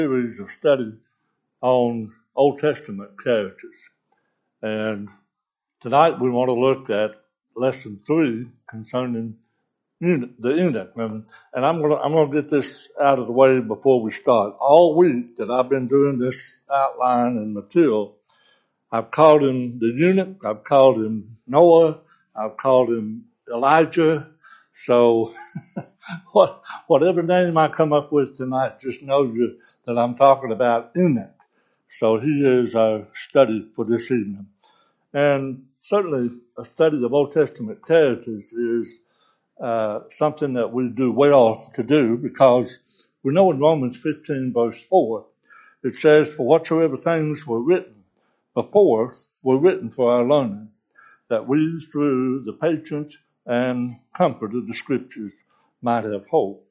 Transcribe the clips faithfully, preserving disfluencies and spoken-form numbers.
Series of study on Old Testament characters. And tonight we want to look at lesson three concerning the eunuch. And, and I'm going to, I'm going to get this out of the way before we start. All week that I've been doing this outline and material, I've called him the eunuch, I've called him Noah, I've called him Elijah. So what, whatever name I come up with tonight, just know you, that I'm talking about Enoch. So he is our study for this evening. And certainly a study of Old Testament characters is uh, something that we do well to do, because we know in Romans fifteen verse four, it says, "For whatsoever things were written before were written for our learning, that we through the patience and comfort of the scriptures might have hope."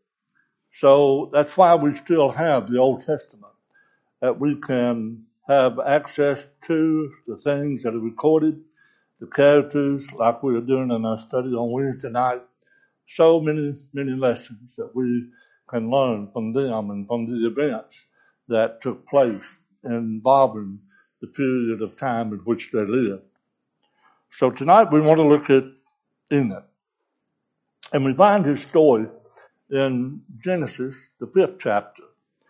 So that's why we still have the Old Testament, that we can have access to the things that are recorded, the characters, like we are doing in our study on Wednesday night. So many, many lessons that we can learn from them and from the events that took place involving the period of time in which they lived. So tonight we want to look at Enoch. And we find his story in Genesis, the fifth chapter.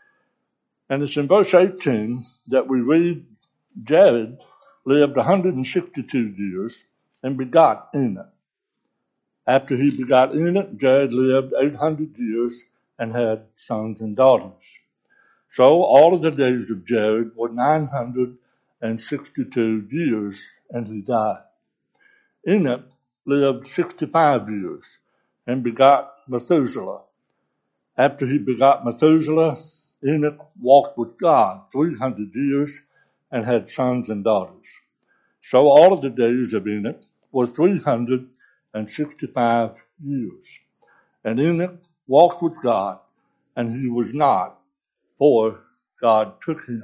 And it's in verse eighteen that we read, "Jared lived one hundred sixty-two years and begot Enoch. After he begot Enoch, Jared lived eight hundred years and had sons and daughters. So all of the days of Jared were nine hundred sixty-two years, and he died. Enoch lived sixty-five years and begot Methuselah. After he begot Methuselah, Enoch walked with God three hundred years and had sons and daughters. So all of the days of Enoch were three hundred sixty-five years. And Enoch walked with God, and he was not, for God took him."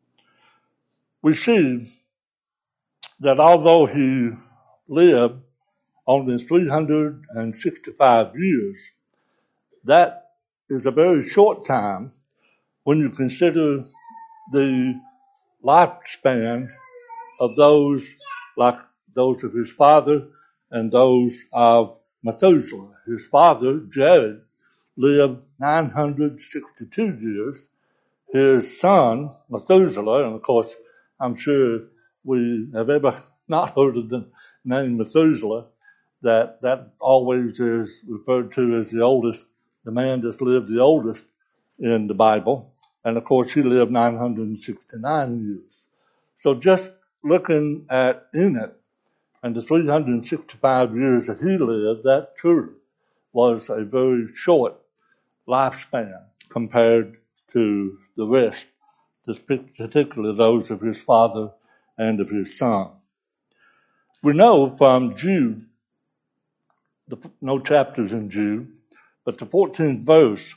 We see that although he lived only three hundred sixty-five years, that is a very short time when you consider the lifespan of those like those of his father and those of Methuselah. His father, Jared, lived nine hundred sixty-two years. His son, Methuselah, and of course, I'm sure we have ever not heard of the name Methuselah, that that always is referred to as the oldest, the man that's lived the oldest in the Bible. And of course, he lived nine hundred sixty-nine years. So just looking at Enoch and the three hundred sixty-five years that he lived, that truly was a very short lifespan compared to the rest, particularly those of his father and of his son. We know from Jude, the, no chapters in Jude, but the fourteenth verse,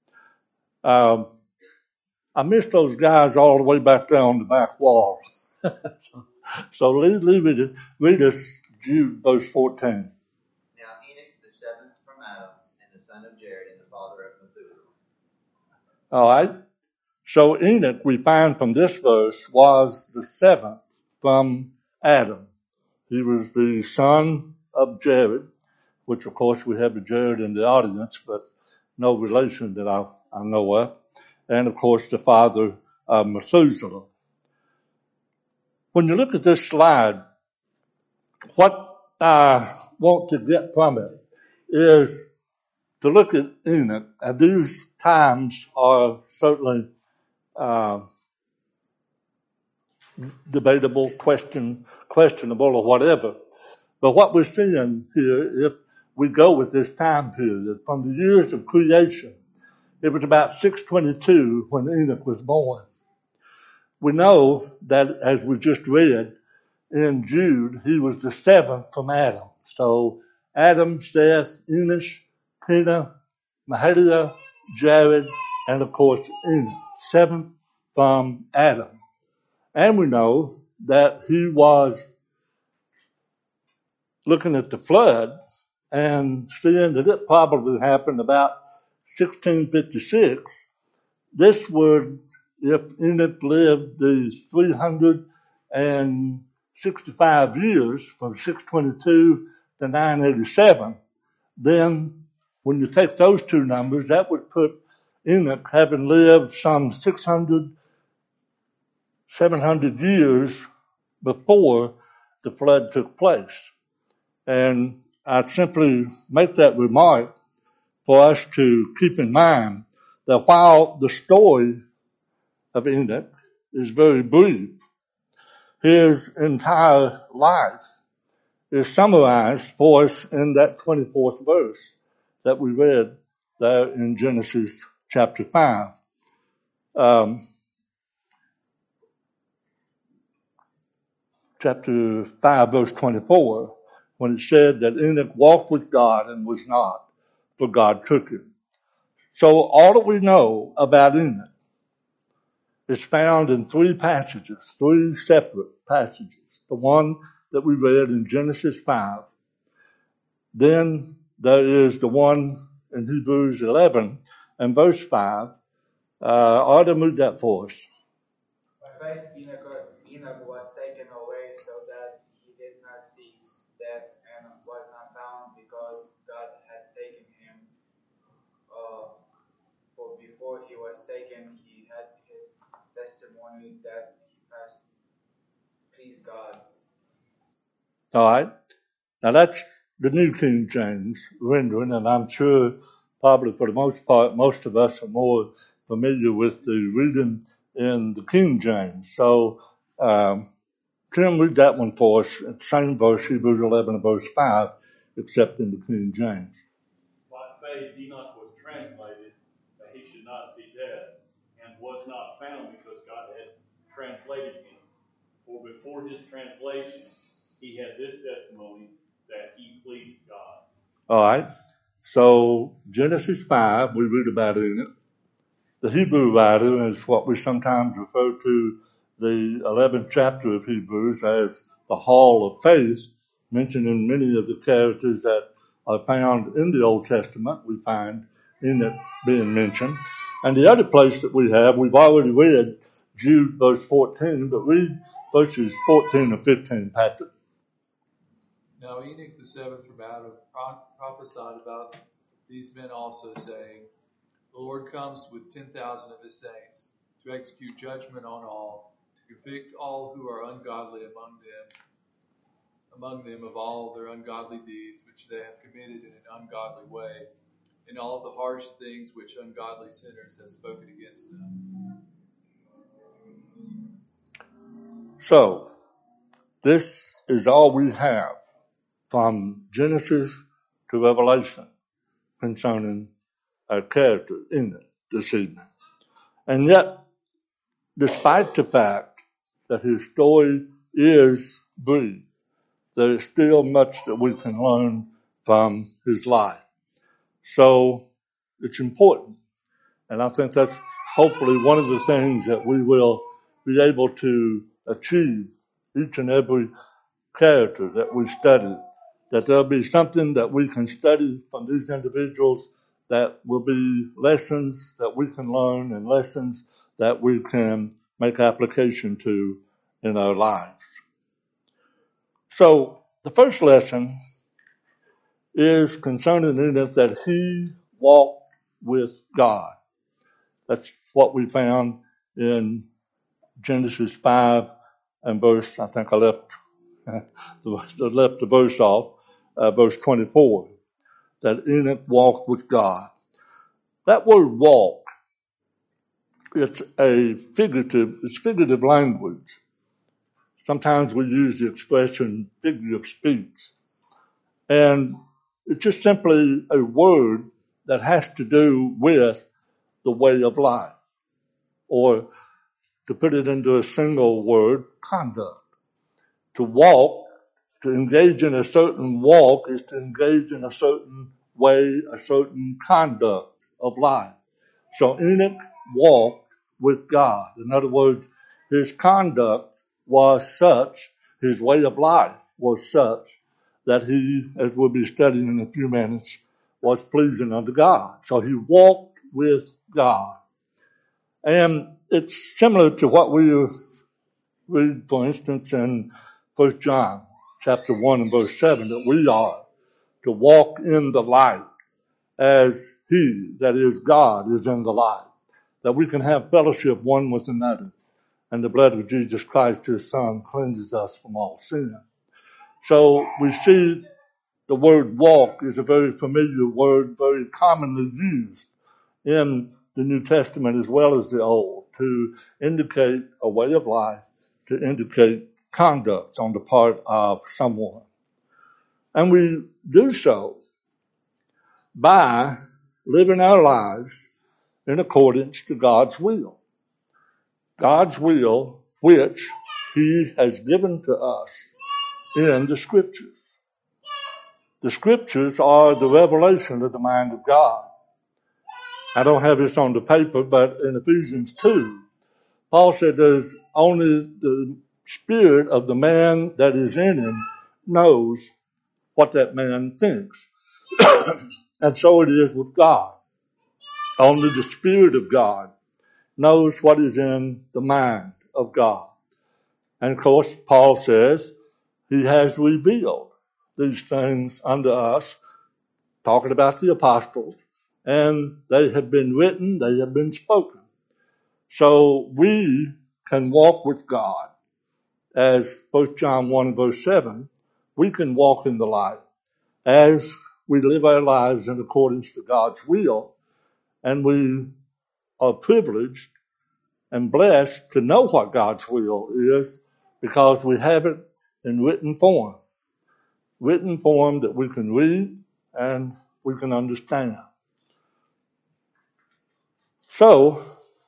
um, I missed those guys all the way back there on the back wall. so so leave, leave it, read us Jude verse fourteen. "Now Enoch the seventh from Adam, and the son of Jared, and the father of Methuselah." All right. So Enoch, we find from this verse, was the seventh from Adam. He was the son of Jared, which of course we have a Jared in the audience, but no relation that I, I know of. And of course the father of Methuselah. When you look at this slide, what I want to get from it is to look at Enoch. And these times are certainly uh, debatable, question, questionable, or whatever. But what we're seeing here, if we go with this time period, from the years of creation, it was about six twenty-two when Enoch was born. We know that, as we just read in Jude, he was the seventh from Adam. So Adam, Seth, Enos, Peter, Mahalalel, Jared, and of course Enoch, seventh from Adam. And we know that he was looking at the flood and seeing that it probably happened about sixteen fifty-six. This would if Enoch lived these three hundred sixty-five years from six twenty-two to nine eighty-seven, then when you take those two numbers, that would put Enoch having lived some six hundred, seven hundred years before the flood took place. And I'd simply make that remark for us to keep in mind that while the story of Enoch is very brief, his entire life is summarized for us in that twenty-fourth verse that we read there in Genesis chapter five. Um, chapter five, verse twenty-four, when it said that Enoch walked with God and was not, for God took him. So all that we know about Enoch is found in three passages, three separate passages. The one that we read in Genesis five. Then there is the one in Hebrews eleven and verse five. Uh, Arda, move that for us. By faith, Enoch, Enoch was taken away so that he did not see death and was not found because God had taken him. Uh, for before he was taken, he had his testimony that he passed pleased God. All right. Now that's the New King James rendering, and I'm sure probably for the most part, most of us are more familiar with the reading in the King James. So, um, Tim, read that one for us. It's the same verse, Hebrews eleven and verse five, except in the King James. By faith Enoch was translated that he should not see death, and was not found because God had translated him. For before his translation, he had this testimony that he pleased God. All right. So Genesis five, we read about Enoch. The Hebrew writer is what we sometimes refer to the eleventh chapter of Hebrews as the Hall of Faith, mentioning many of the characters that are found in the Old Testament. We find Enoch being mentioned. And the other place that we have, we've already read Jude verse fourteen, but read verses fourteen and fifteen, Patrick. Now Enoch the seventh from Adam prophesied about these men also, saying, the Lord comes with ten thousand of his saints to execute judgment on all, to convict all who are ungodly among them, among them of all their ungodly deeds which they have committed in an ungodly way, and all the harsh things which ungodly sinners have spoken against them. So, this is all we have from Genesis to Revelation concerning our character in it this evening. And yet, despite the fact that his story is brief, there is still much that we can learn from his life. So, it's important. And I think that's hopefully one of the things that we will be able to achieve each and every character that we study, that there'll be something that we can study from these individuals that will be lessons that we can learn and lessons that we can make application to in our lives. So the first lesson is concerning Enoch, that he walked with God. That's what we found in Genesis five and verse, I think I left, I left the verse off, uh, verse twenty-four, that Enoch walked with God. That word walk, it's a figurative, it's figurative language. Sometimes we use the expression figure of speech. And it's just simply a word that has to do with the way of life. Or to put it into a single word, conduct. To walk, to engage in a certain walk is to engage in a certain way, a certain conduct of life. So Enoch walked with God. In other words, his conduct was such, his way of life was such, that he, as we'll be studying in a few minutes, was pleasing unto God. So he walked with God. And it's similar to what we read, for instance, in First John chapter one and verse seven, that we are to walk in the light as he, that is God, is in the light, that we can have fellowship one with another, and the blood of Jesus Christ, his son, cleanses us from all sin. So we see the word walk is a very familiar word, very commonly used in the New Testament as well as the Old, to indicate a way of life, to indicate conduct on the part of someone. And we do so by living our lives in accordance to God's will. God's will, which he has given to us in the Scriptures. The Scriptures are the revelation of the mind of God. I don't have this on the paper, but in Ephesians two, Paul said there's only the spirit of the man that is in him knows what that man thinks. And so it is with God. Only the Spirit of God knows what is in the mind of God. And of course, Paul says he has revealed these things unto us, talking about the apostles, and they have been written, they have been spoken. So we can walk with God. As First John one verse seven, we can walk in the light as we live our lives in accordance to God's will, and we are privileged and blessed to know what God's will is because we have it in written form. Written form that we can read and we can understand. So,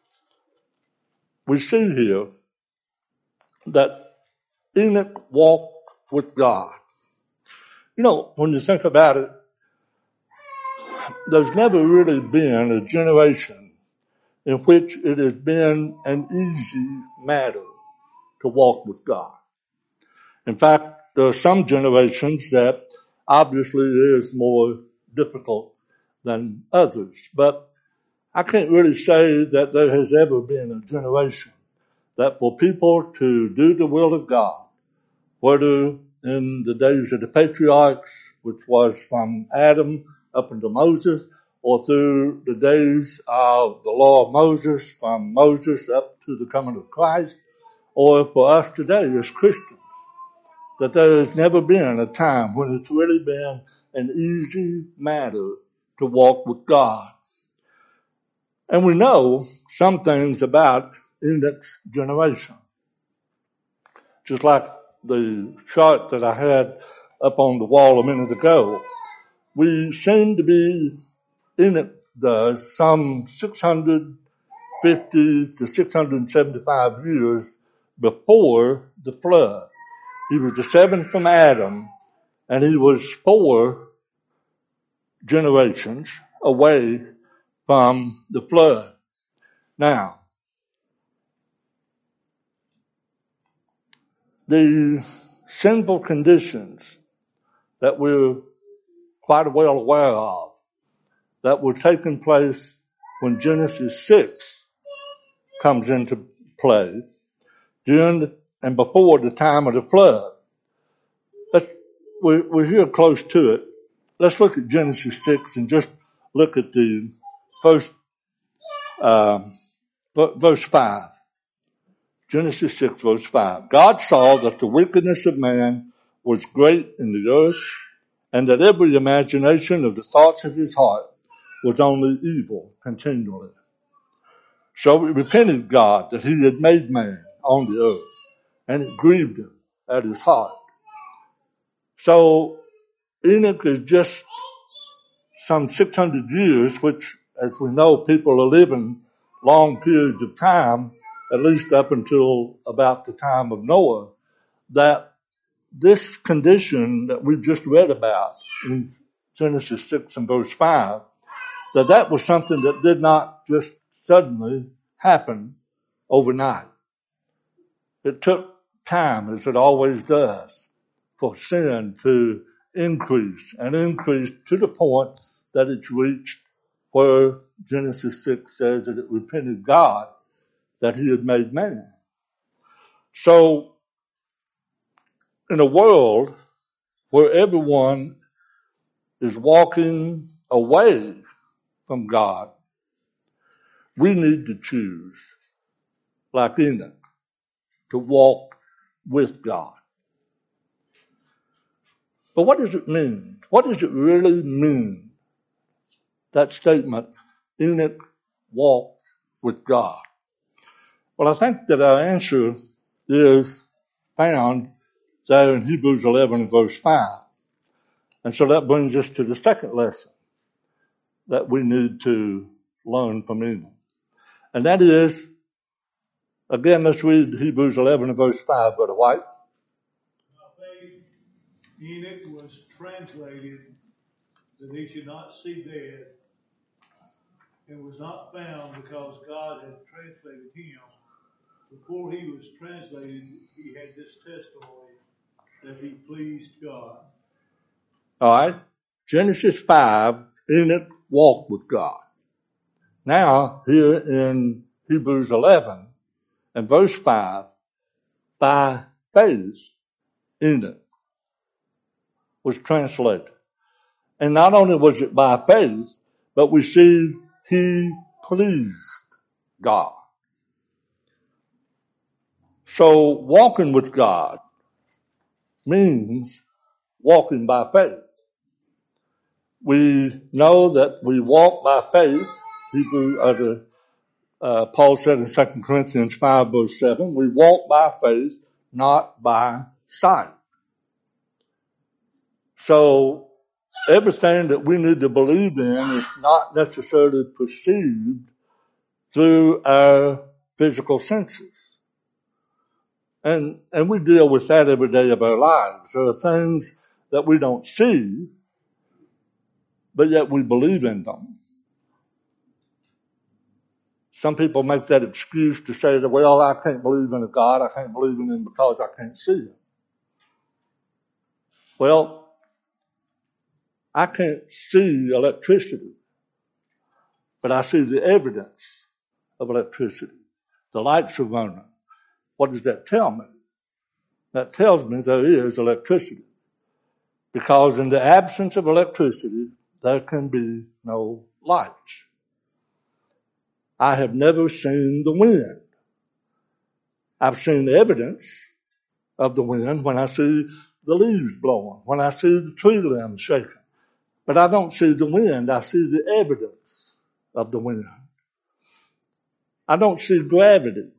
we see here that Enoch walked with God. You know, when you think about it, there's never really been a generation in which it has been an easy matter to walk with God. In fact, there are some generations that obviously is more difficult than others. But I can't really say that there has ever been a generation that for people to do the will of God, whether in the days of the patriarchs, which was from Adam up into Moses, or through the days of the law of Moses, from Moses up to the coming of Christ, or for us today as Christians, that there has never been a time when it's really been an easy matter to walk with God. And we know some things about Enoch's generation. Just like the chart that I had up on the wall a minute ago, we seem to be, Enoch does, some six hundred fifty to six hundred seventy-five years before the flood. He was the seventh from Adam, and he was four generations away from the flood. Now, the sinful conditions that we're quite well aware of that were taking place when Genesis six comes into play during the, and before the time of the flood. Let's, we're, we're here close to it. Let's look at Genesis six and just look at the first uh, verse five. Genesis six verse five. God saw that the wickedness of man was great in the earth, and that every imagination of the thoughts of his heart was only evil continually. So it repented God that he had made man on the earth, and it grieved him at his heart. So Enoch is just some six hundred years, which, as we know, people are living long periods of time, at least up until about the time of Noah, that this condition that we just read about in Genesis six and verse five, that that was something that did not just suddenly happen overnight. It took time, as it always does, for sin to increase and increase to the point that it's reached where Genesis six says that it repented God that he had made man. So, in a world where everyone is walking away from God, we need to choose, like Enoch, to walk with God. But what does it mean? What does it really mean, that statement, Enoch walked with God? Well, I think that our answer is found there in Hebrews eleven, verse five. And so that brings us to the second lesson that we need to learn from Enoch. And that is, again, let's read Hebrews eleven, verse five, Brother White. By faith, Enoch was translated that he should not see death, and was not found because God had translated him. Before he was translated, he had this testimony that he pleased God. All right. Genesis five, Enoch walked with God. Now, here in Hebrews eleven and verse five, by faith, Enoch was translated. And not only was it by faith, but we see he pleased God. So walking with God means walking by faith. We know that we walk by faith. Hebrew, uh, the, uh, Paul said in Second Corinthians five, verse seven, we walk by faith, not by sight. So everything that we need to believe in is not necessarily perceived through our physical senses. And, and we deal with that every day of our lives. There are things that we don't see, but yet we believe in them. Some people make that excuse to say that, well, I can't believe in a God, I can't believe in him because I can't see him. Well, I can't see electricity, but I see the evidence of electricity. The lights are running. What does that tell me? That tells me there is electricity. Because in the absence of electricity, there can be no lights. I have never seen the wind. I've seen evidence of the wind when I see the leaves blowing, when I see the tree limbs shaking. But I don't see the wind, I see the evidence of the wind. I don't see gravity.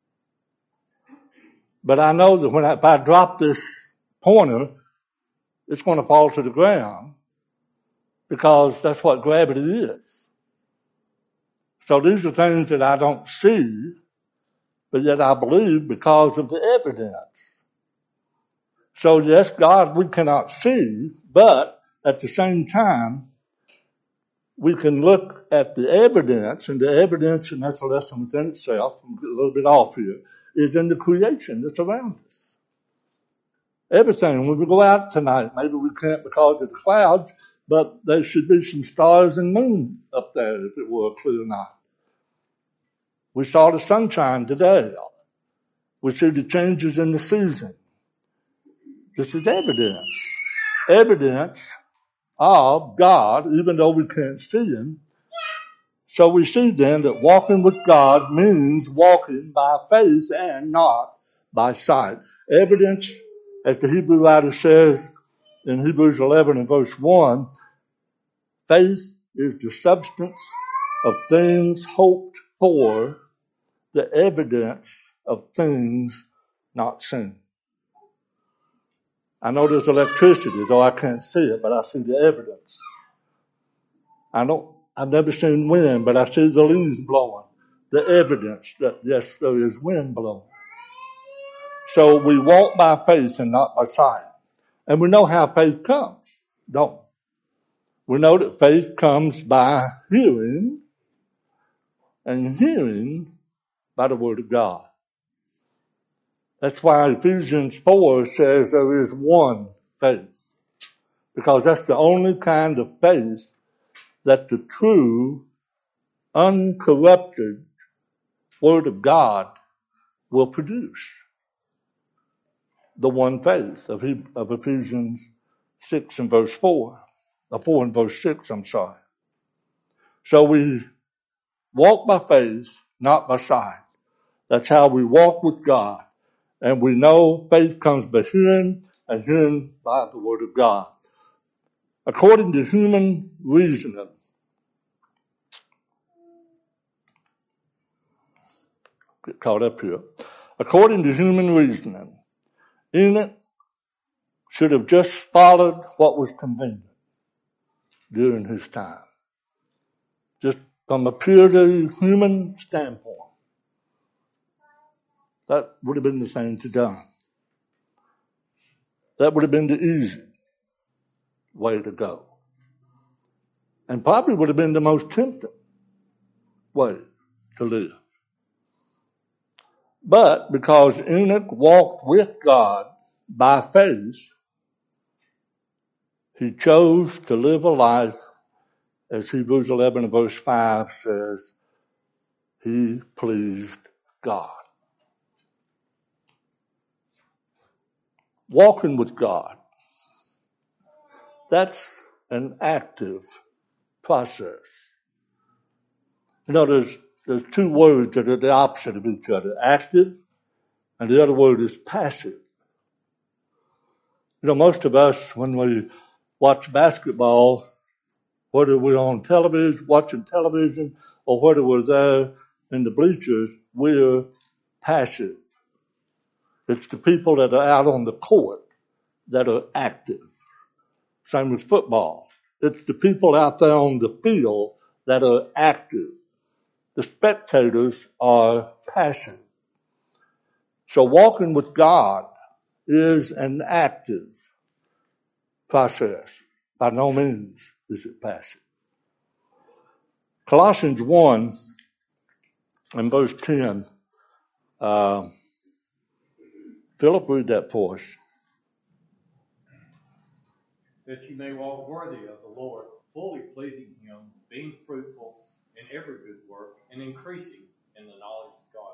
But I know that when I, if I drop this pointer, it's going to fall to the ground because that's what gravity is. So these are things that I don't see, but yet I believe because of the evidence. So yes, God, we cannot see, but at the same time, we can look at the evidence, and the evidence, and that's a lesson within itself, I'm a little bit off here, is in the creation that's around us. Everything. When we go out tonight, maybe we can't because of the clouds, but there should be some stars and moon up there if it were a clear night. We saw the sunshine today. We see the changes in the season. This is evidence. Evidence of God, even though we can't see him. So we see then that walking with God means walking by faith and not by sight. Evidence, as the Hebrew writer says in Hebrews eleven and verse one, faith is the substance of things hoped for, the evidence of things not seen. I know there's electricity, though I can't see it, but I see the evidence. I don't, I've never seen wind, but I see the leaves blowing. The evidence that, yes, there is wind blowing. So we walk by faith and not by sight. And we know how faith comes, don't we? We know that faith comes by hearing, and hearing by the Word of God. That's why Ephesians four says there is one faith. Because that's the only kind of faith that the true, uncorrupted Word of God will produce the one faith of, he, of Ephesians six and verse four. Uh, four and verse six, I'm sorry. So we walk by faith, not by sight. That's how we walk with God. And we know faith comes by hearing, and hearing by the Word of God. According to human reasoning, get caught up here. According to human reasoning, Enoch should have just followed what was convenient during his time. Just from a purely human standpoint. That would have been the thing to do. That would have been the easy way to go. And probably would have been the most tempting way to live. But because Enoch walked with God by faith, he chose to live a life, as Hebrews eleven and verse five says, he pleased God. Walking with God, that's an active process. You know, there's, there's two words that are the opposite of each other, active, and the other word is passive. You know, most of us, when we watch basketball, whether we're on television, watching television, or whether we're there in the bleachers, we're passive. It's the people that are out on the court that are active. Same with football. It's the people out there on the field that are active. The spectators are passive. So walking with God is an active process. By no means is it passive. Colossians one and verse ten. Uh, Philip, read that for us. That you may walk worthy of the Lord, fully pleasing him, being fruitful in every good work, and increasing in the knowledge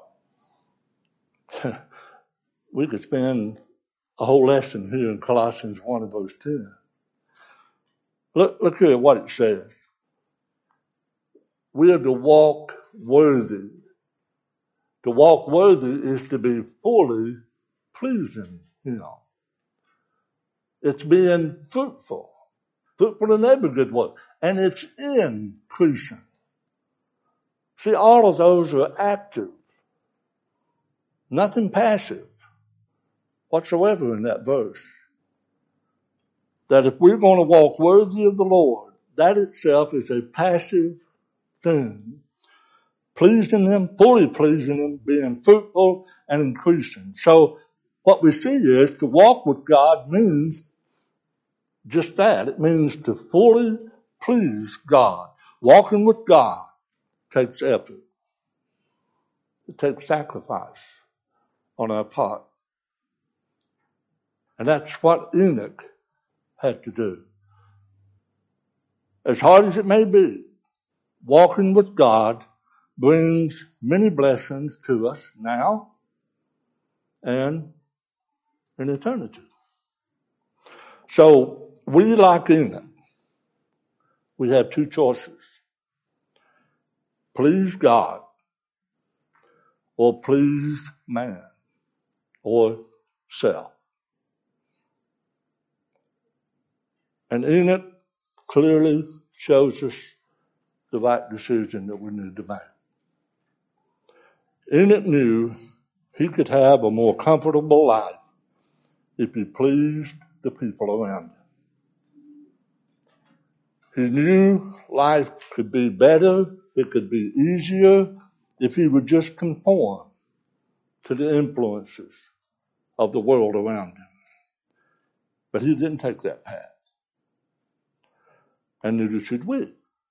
of God. We could spend a whole lesson here in Colossians one and verse ten. Look, look here at what it says. We are to walk worthy. To walk worthy is to be fully pleasing him. It's being fruitful. Fruitful in every good work. And it's increasing. See, all of those are active. Nothing passive whatsoever in that verse. That if we're going to walk worthy of the Lord, that itself is a passive thing. Pleasing him, fully pleasing him, being fruitful and increasing. So what we see is to walk with God means just that. It means to fully please God. Walking with God takes effort. It takes sacrifice on our part. And that's what Enoch had to do. As hard as it may be, walking with God brings many blessings to us now and in eternity. So we, like Enoch, we have two choices. Please God or please man or self. And Enoch clearly shows us the right decision that we need to make. Enoch knew he could have a more comfortable life if he pleased the people around him. He knew life could be better, it could be easier if he would just conform to the influences of the world around him. But he didn't take that path. And neither should we.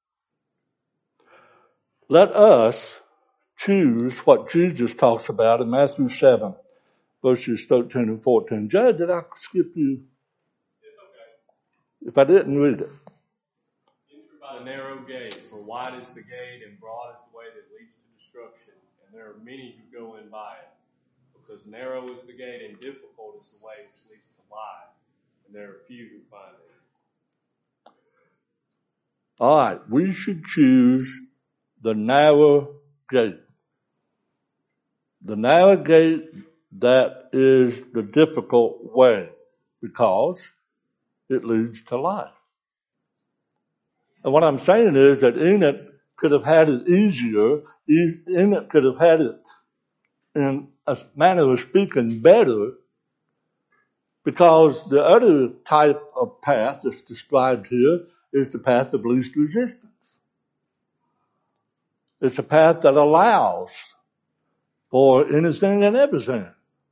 Let us choose what Jesus talks about in Matthew seven, verses thirteen and fourteen. Judge, did I skip you? It's okay. If I didn't, read it. Enter by the narrow gate, for wide is the gate and broad is the way that leads to destruction, and there are many who go in by it. Because narrow is the gate and difficult is the way which leads to life, and there are few who find it. All right, we should choose the narrow gate. The narrow gate that is the difficult way, because it leads to life. And what I'm saying is that Enoch could have had it easier. Enoch could have had it in a manner of speaking better, because the other type of path that's described here is the path of least resistance. It's a path that allows for anything and everything.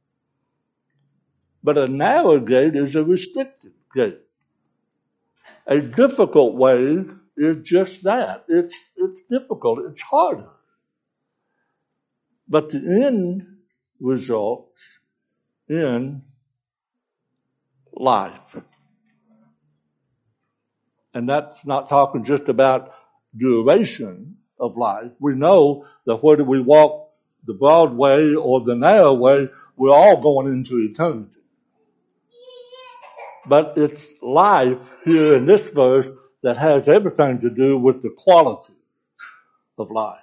But a narrow gate is a restricted gate. A difficult way is just that. It's, it's difficult. It's harder. But the end results in life. And that's not talking just about duration of life. We know that whether we walk the broad way or the narrow way, we're all going into eternity. But it's life here in this verse that has everything to do with the quality of life.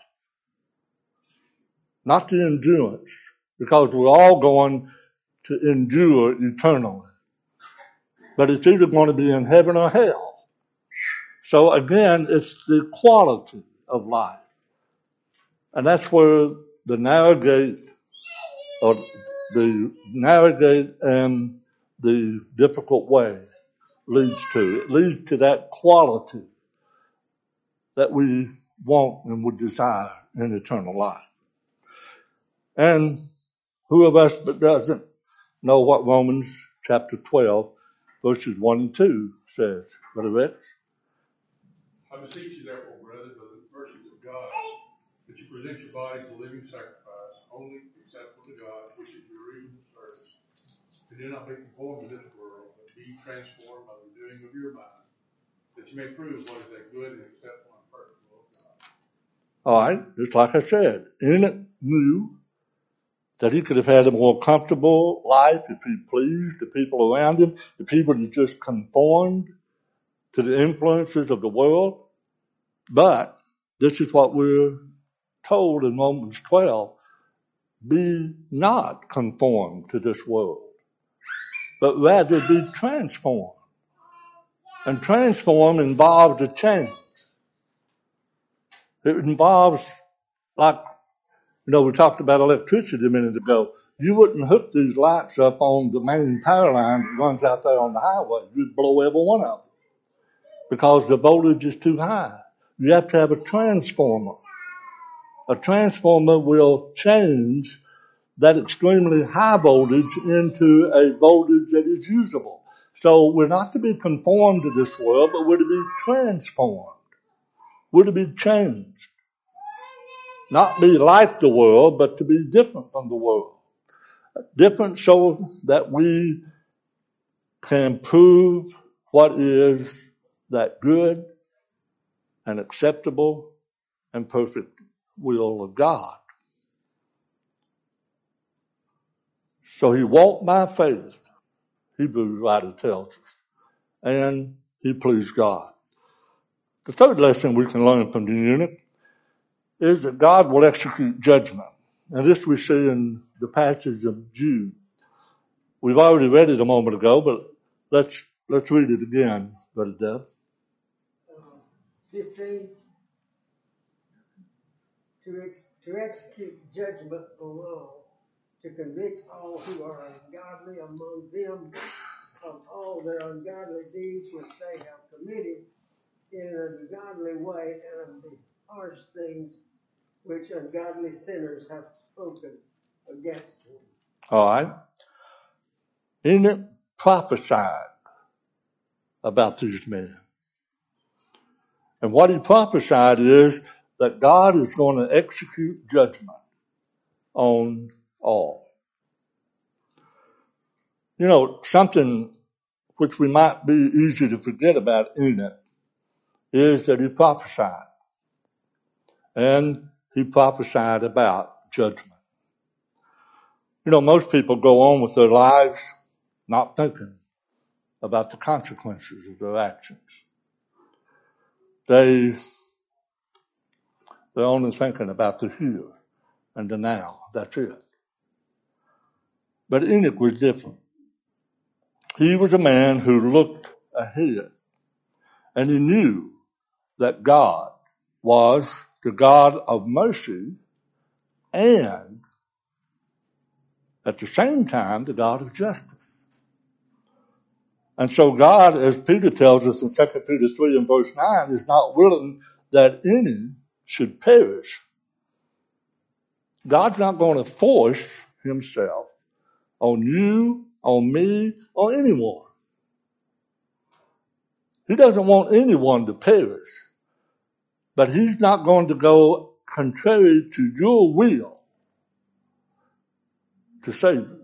Not the endurance, because we're all going to endure eternally. But it's either going to be in heaven or hell. So again, it's the quality of life. And that's where the narrow gate, or the narrow gate and the difficult way leads to. It leads to that quality that we want and would desire in eternal life. And who of us but doesn't know what Romans chapter twelve, verses one and two says? Brother Rex? I beseech you therefore, brethren, by the mercies of God, that you present your bodies a living sacrifice, holy, acceptable to God, which is your reasonable service. And do not be conformed to this world, but be transformed by the renewing of your mind, that you may prove what is that good and acceptable and perfect will of God. All right, just like I said, Enoch knew that he could have had a more comfortable life if he pleased the people around him, if he would have just conformed to the influences of the world. But this is what we're told in Romans twelve. Be not conformed to this world, but rather be transformed. And transform involves a change. It involves, like, you know, we talked about electricity a minute ago. You wouldn't hook these lights up on the main power line that runs out there on the highway. You'd blow every one of them because the voltage is too high. You have to have a transformer. A transformer will change that extremely high voltage into a voltage that is usable. So we're not to be conformed to this world, but we're to be transformed. We're to be changed. Not be like the world, but to be different from the world. Different so that we can prove what is that good and acceptable and perfect will of God. So he walked by faith, Hebrew writer tells us, and he pleased God. The third lesson we can learn from the eunuch is that God will execute judgment. And this we see in the passage of Jude. We've already read it a moment ago, but let's let's read it again, Brother Deb. Uh, Fifteen. To ex- to execute judgment on all, to convict all who are ungodly among them of all their ungodly deeds which they have committed in an ungodly way, and of the harsh things which ungodly sinners have spoken against him. All right. Enoch prophesied about these men. And what he prophesied is that God is going to execute judgment on all. You know, something which we might be easy to forget about Enoch is that he prophesied. And he prophesied about judgment. You know, most people go on with their lives not thinking about the consequences of their actions. They, they're only thinking about the here and the now. That's it. But Enoch was different. He was a man who looked ahead, and he knew that God was the God of mercy and at the same time the God of justice. And so God, as Peter tells us in Second Peter three and verse nine, is not willing that any should perish. God's not going to force himself on you, on me, or anyone. He doesn't want anyone to perish. But he's not going to go contrary to your will to save you.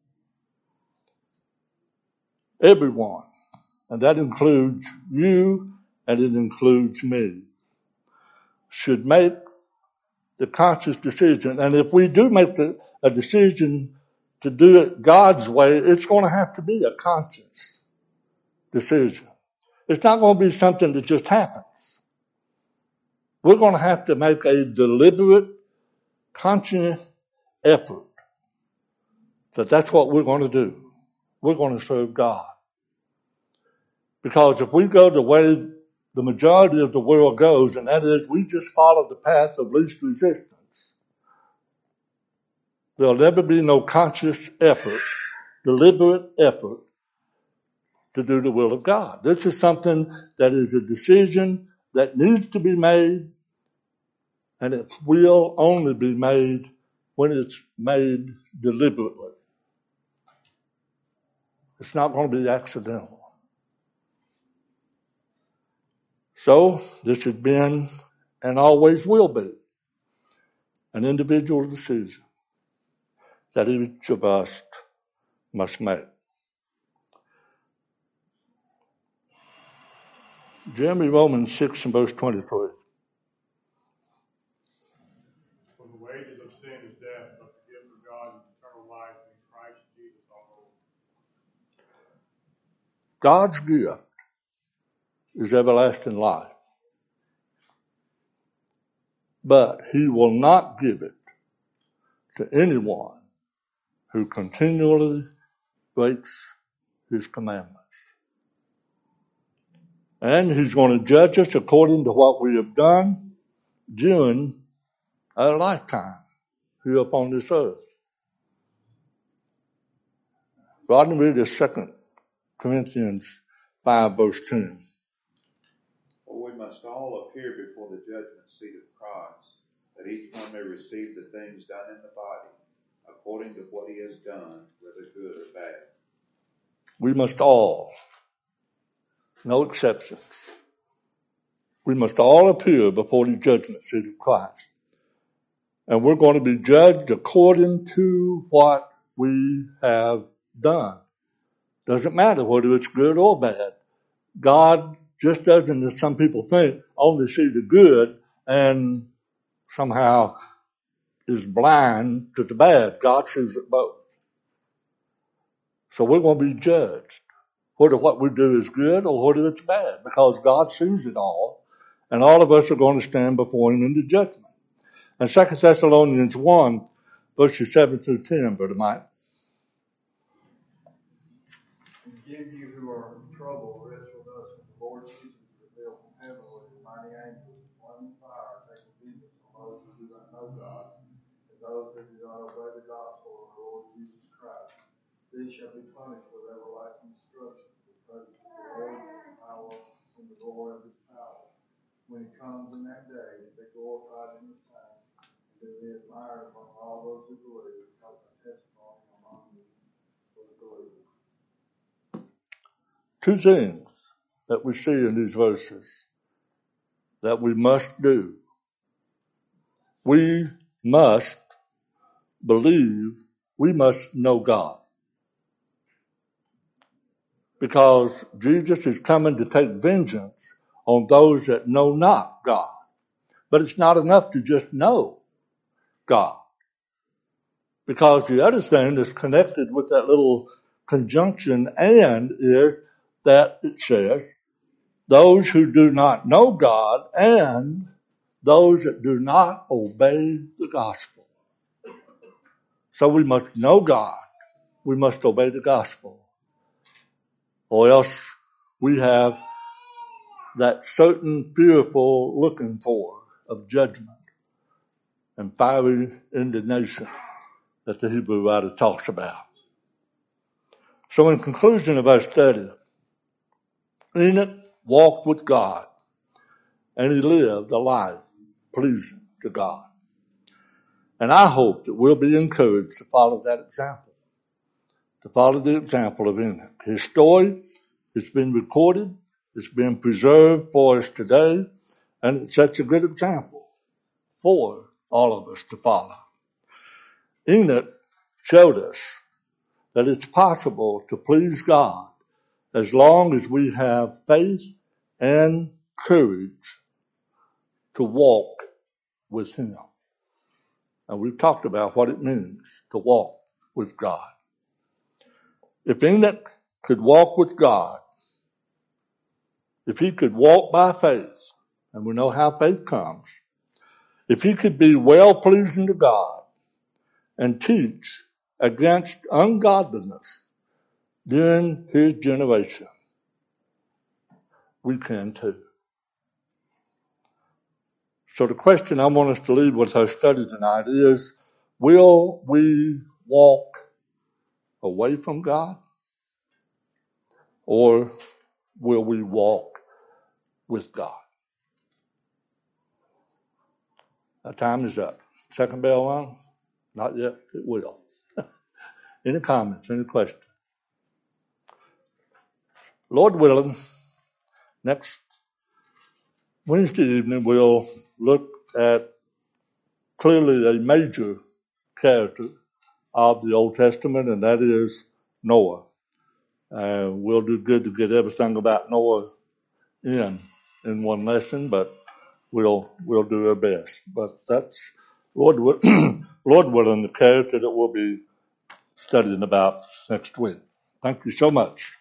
Everyone, and that includes you and it includes me, should make the conscious decision. And if we do make the, a decision to do it God's way, it's going to have to be a conscious decision. It's not going to be something that just happens. We're going to have to make a deliberate, conscious effort that that's what we're going to do. We're going to serve God. Because if we go the way the majority of the world goes, and that is we just follow the path of least resistance, there'll never be no conscious effort, deliberate effort to do the will of God. This is something that is a decision that needs to be made, and it will only be made when it's made deliberately. It's not going to be accidental. So, this has been and always will be an individual decision that each of us must make. Jeremy, Romans six and verse twenty-three. For the wages of sin is death, but the gift of God is eternal life in Christ Jesus our Lord. God's gift is everlasting life. But he will not give it to anyone who continually breaks his commandments. And he's going to judge us according to what we have done during our lifetime here upon this earth. Rodney, read us Second Corinthians five verse ten. For we must all appear before the judgment seat of Christ, that each one may receive the things done in the body, according to what he has done, whether good or bad. We must all, no exceptions, we must all appear before the judgment seat of Christ. And we're going to be judged according to what we have done. Doesn't matter whether it's good or bad. God just doesn't, as some people think, only see the good and somehow is blind to the bad. God sees it both. So we're going to be judged whether what we do is good or whether it's bad, because God sees it all, and all of us are going to stand before him in the judgment. And Second Thessalonians one, verses seven through ten, Brother Mike. Give you who are in trouble, rest with us when the Lord Jesus revealed from heaven with his mighty angels, flaming fire, taking vengeance on those who do not know God, and those who do not obey the gospel of the Lord Jesus Christ. These shall be punished with everlasting destruction, because of the glory and the power and the glory of his power. When he comes in that day, to be glorified in the saints, and to be admired among all those who believe, because of the testimony among you for the believers. Two things that we see in these verses that we must do. We must believe, we must know God. Because Jesus is coming to take vengeance on those that know not God. But it's not enough to just know God. Because the other thing that's connected with that little conjunction and is that it says, those who do not know God and those that do not obey the gospel. So we must know God. We must obey the gospel. Or else we have that certain fearful looking for of judgment and fiery indignation that the Hebrew writer talks about. So in conclusion of our study, Enoch walked with God and he lived a life pleasing to God. And I hope that we'll be encouraged to follow that example, to follow the example of Enoch. His story has been recorded, it's been preserved for us today, and it's such a good example for all of us to follow. Enoch showed us that it's possible to please God as long as we have faith and courage to walk with Him. And we've talked about what it means to walk with God. If Enoch could walk with God, if he could walk by faith, and we know how faith comes, if he could be well-pleasing to God and teach against ungodliness during his generation, we can too. So the question I want us to leave with our study tonight is, will we walk away from God, or will we walk with God? Our time is up. Second bell on? Not yet. It will. Any comments? Any questions? Lord willing, next Wednesday evening we'll look at clearly a major character of the Old Testament, and that is Noah. Uh, we'll do good to get everything about Noah in in one lesson, but we'll we'll do our best. But that's Lord Lord willing, the character that we'll be studying about next week. Thank you so much.